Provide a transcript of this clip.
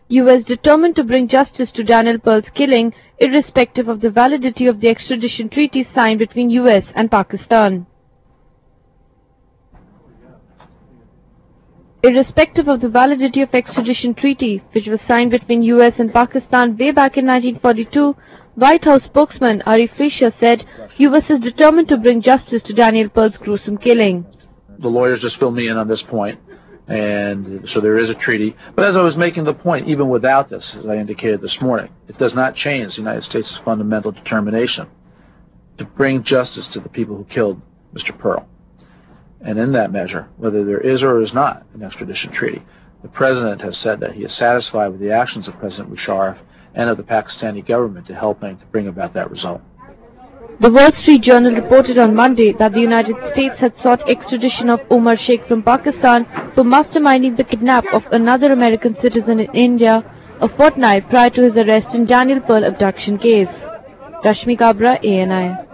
U.S. determined to bring justice to Daniel Pearl's killing, irrespective of the validity of the extradition treaty signed between U.S. and Pakistan. Irrespective of the validity of extradition treaty, which was signed between U.S. and Pakistan way back in 1942, White House spokesman Ari Fleischer said U.S. is determined to bring justice to Daniel Pearl's gruesome killing. The lawyers just filled me in on this point, and so there is a treaty. But as I was making the point, even without this, as I indicated this morning, it does not change the United States' fundamental determination to bring justice to the people who killed Mr. Pearl. And in that measure, whether there is or is not an extradition treaty, the President has said that he is satisfied with the actions of President Musharraf and of the Pakistani government to helping to bring about that result. The Wall Street Journal reported on Monday that the United States had sought extradition of Omar Sheikh from Pakistan for masterminding the kidnap of another American citizen in India a fortnight prior to his arrest in Daniel Pearl abduction case. Rashmi Kabra, ANI.